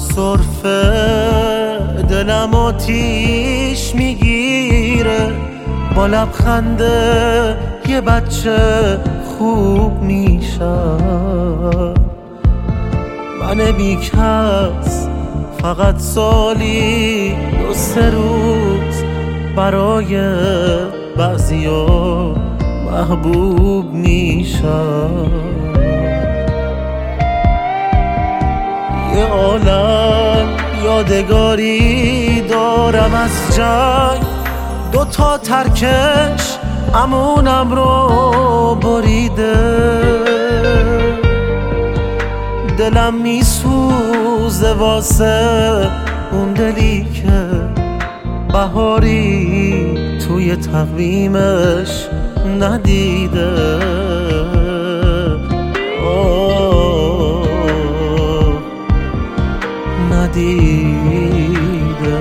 سرفه دلم آتیش میگیره، با لبخنده یه بچه خوب میشم. من بیکس فقط سالی 2-3 روز برای بعضیا محبوب میشم. یه عالم یادگاری دارم از جنگ، 2 ترکش امونم رو بریده. دلم میسوزه واسه اون دلی که بهاری توی تقویمش ندیده. ندیده.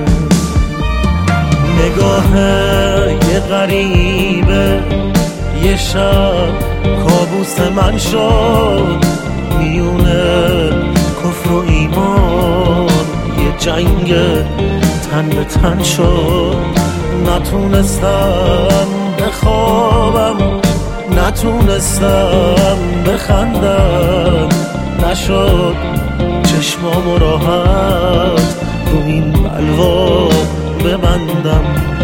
نگاه یه غریبه یه شب کابوس من شد، میونه کفر و ایمان یه جنگ تن به تن شد. نتونستم بخوابم، نتونستم بخندم، نشد چشمامو راحت رو این بلوا ببندم.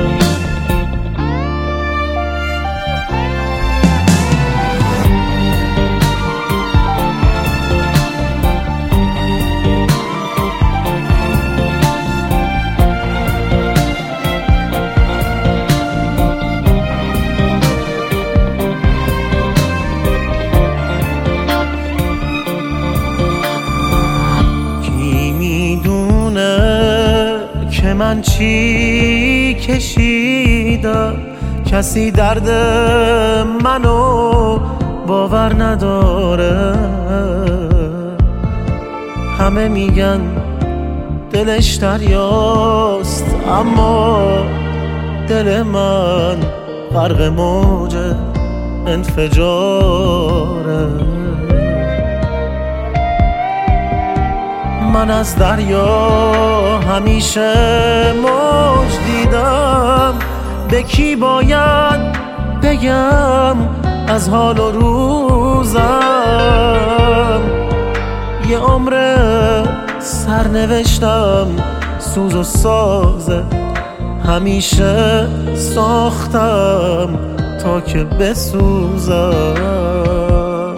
من چی کشیدم، کسی درد منو باور نداره. همه میگن دلش دریاست، اما دل من غرق موج انفجاره. من از دریا همیشه موج دیدم، به کی باید بگم از حال و روزم. یه عمر سرنوشتم سوز و سازه، همیشه ساختم تا که بسوزم.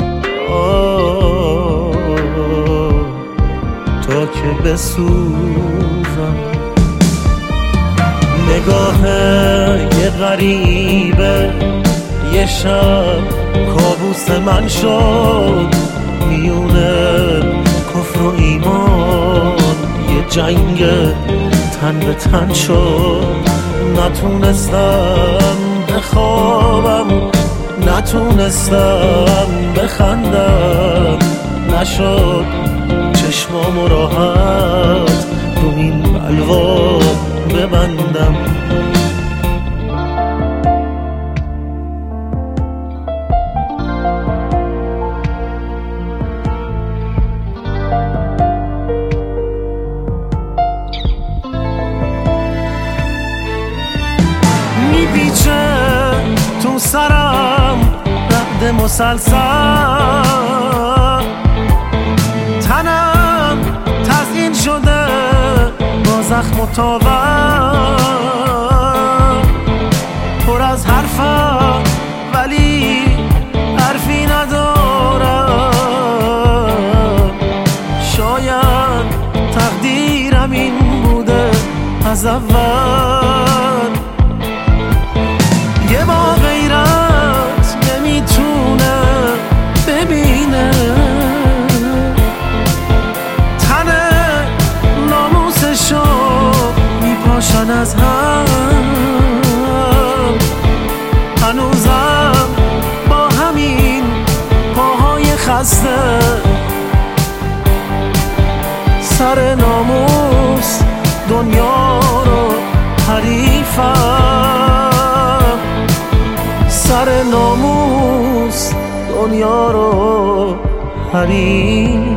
تا که بسوزم. نگاه یه غریبه یه شب کابوس من شد، میونه کفر و ایمان یه جنگ تن به تن شد. نتونستم بخوابم، نتونستم بخندم، نشد چشمامو راحت رو این بلوا ببندم. میپیچه تو سرم رعد مسلسل، تنم تزیین شده با زخم و تاور. پر از حرفم ولی حرفی ندارم. شاید تقدیرم این بوده از اول. یه با غیرت نمیتونه ببینه، میپاشن از هم. هنوزم با همین پاهای خسته سر ناموس دنیا رو حریفم. سر ناموس دنیا رو حریفم.